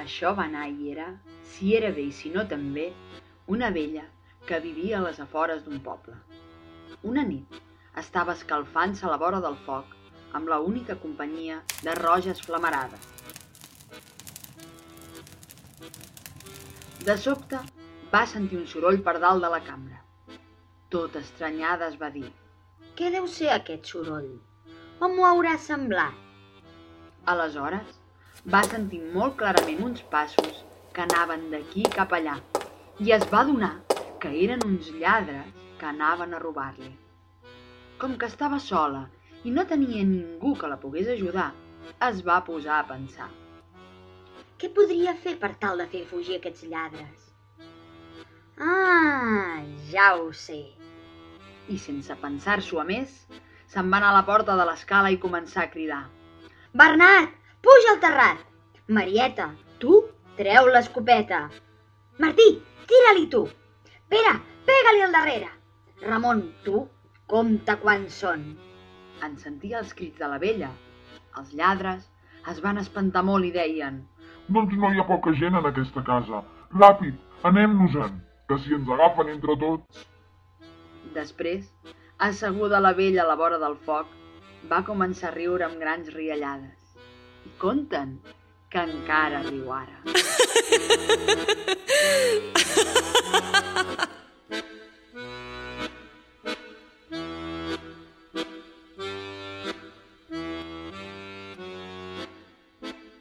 Això va anar i era, si era bé i si no també, una vella que vivia a les afores d'un poble. Una nit estava escalfant-se a la vora del foc amb la única companyia de roges flamarades. De sobte va sentir un soroll per dalt de la cambra. Tot estranyada es va dir: «Què deu ser aquest soroll? On m'ho haurà semblat?» Aleshores va sentir molt clarament uns passos que anaven d'aquí cap allà i es va adonar que eren uns lladres que anaven a robar-li. Com que estava sola i no tenia ningú que la pogués ajudar, es va posar a pensar: «Què podria fer per tal de fer fugir aquests lladres?» «Ah, ja ho sé!» I sense pensar-s'ho a més, se'n va anar a la porta de l'escala i començar a cridar: «Bernat, puja al terrat! Marieta, tu treu l'escopeta! Martí, tira-li tu! Pere, pega-li al darrere! Ramon, tu, compta quants són!» En sentir els crits de la vella, els lladres es van espantar molt i deien: «Doncs no hi ha poca gent en aquesta casa. Ràpid, anem-nos-en, que si ens agafen entre tots...» Després, asseguda la vella a la vora del foc, va començar a riure amb grans riallades. I conten que encara riu ara.